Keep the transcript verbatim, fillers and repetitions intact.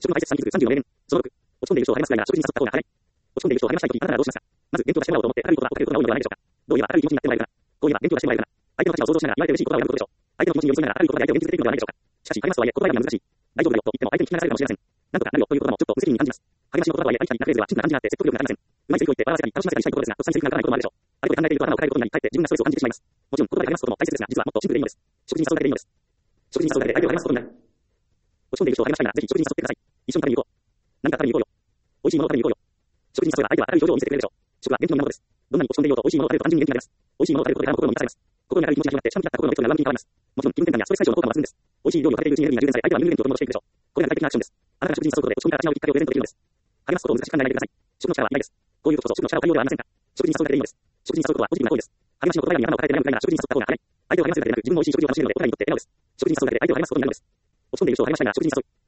食の排泄産気づくさんじゅうよねん。そのろく、落ち込んでいる人を励ますくらいなら食事に誘った方が早い。落ち込んでいる人を励ましたいとき、あなたならどうしますか。まず、勉強がしてもらおうと思って明るいことが起きることが多いのではないでしょうか。どう言えば明るい気持ちになってもらえるかな。こう言えば勉強がしてもらえるかな。相手の価値を想像しながら言われて嬉しい言葉を選ぶことでしょう。相手の気持ちに寄り添いながら明るい言葉で相手を元気づけていくのではないでしょうか。しかし、励ますとはいえ、言葉選びが難しい。大丈夫だよと言っても相手に聞き流されるかもしれません。なんとかなるよという言葉もちょっと無責任に感じます。励ましの言葉とはいえ、ありきたりなフレーズはシンプルな感じになって説得力がありません。うまいセリフを言って笑わせたり楽しませたりしたいところですが、とっさにセリフがならないこともあるでしょう。あれこれ考えていると頭を抱えることになり、かえって自分がストレスを感じてしまいます。もちろん、言葉で励ますことも大切ですが、実はもっとシンプルでいいのです。食事に誘うだけでいいのです。食事に誘うだけで相手を励ますことになる。落ち込んでいる人を励ましたいなら、ぜひ食事に誘ってください。一緒に食べに行こう。何か食べに行こうよ。美味しいものを食べに行こうよ。食事に誘えば相手は明るい表情を見せてくれるでしょう。食は元気の源です。どんなに落ち込んでいようと美味しいものを食べると単純に元気になります。美味しいものを食べることで体も心も満たされます。心に明るい気持ちが広がって、近くなった心の熱量が上向きに変わります。もちろん気分転換やストレス解消の効果も抜群です。美味しい料理を食べているうちにエネルギーが充電され、相手はミルク元気を取り戻していくでしょう。これが具体的なアクションです。あなたが食事に誘うことで落ち込みから立ち直るきっかけをプレゼントできるのです。励ますことを難しく考えないでください。食の力は偉大です。こういうことこそ食の力を借りようではありませんか。食事に誘うだけでいいのです。食事に誘うことはポジティブな行為です。励ましの言葉に頭を抱えて悩むくらいなら食事に誘った方が早い。相手を励ますだけでなく自分も美味しい食事を楽しめるので、お互いにとって笑顔です。食事に誘うだけで相手を励ますことになるのです。落ち込んでいる人を励ましたいなら食事に誘う。